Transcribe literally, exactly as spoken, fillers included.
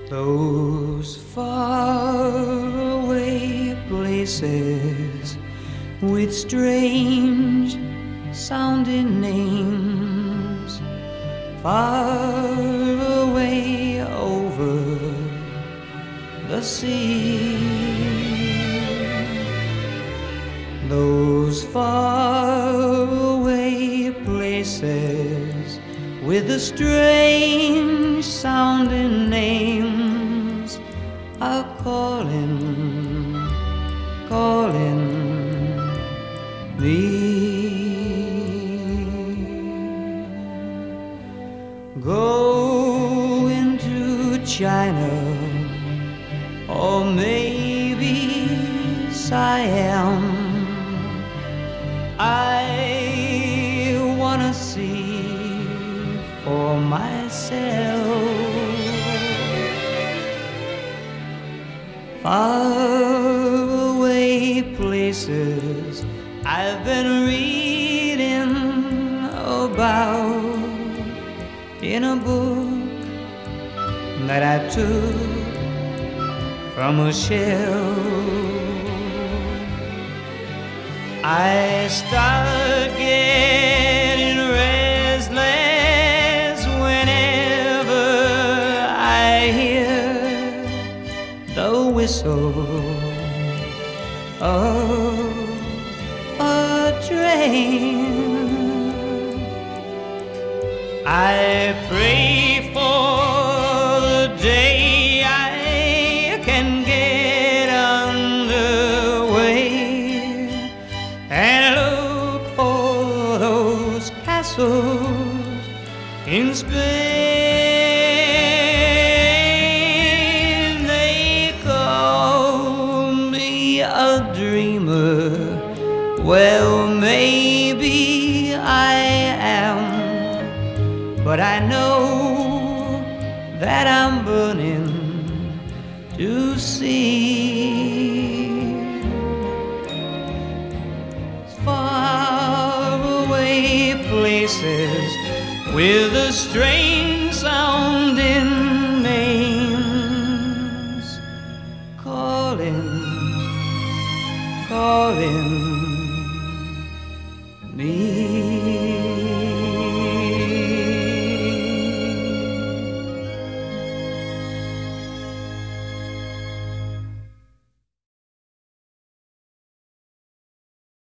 Those faraway places with strange sounding names, far away over the sea. Those faraway places with the strange sounding names are calling, calling me. Go into China or maybe Siam. I wanna see for myself. Faraway places I've been reading about in a book that I took from a shelf. I start getting restless whenever I hear the whistle of a train. I pray for the day I can get underway and look for those castles in Spain. They call me a dreamer. Well, maybe I am, but I know that I'm burning to see. Faraway places with the strange sounding names, calling, calling me.